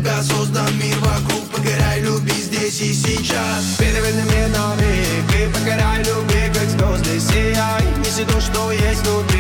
тебя создан мир вокруг. Покоряй, люби здесь и сейчас. Переверни мир на миг и покоряй, люби, как звезды сияй. Неси то, что есть внутри.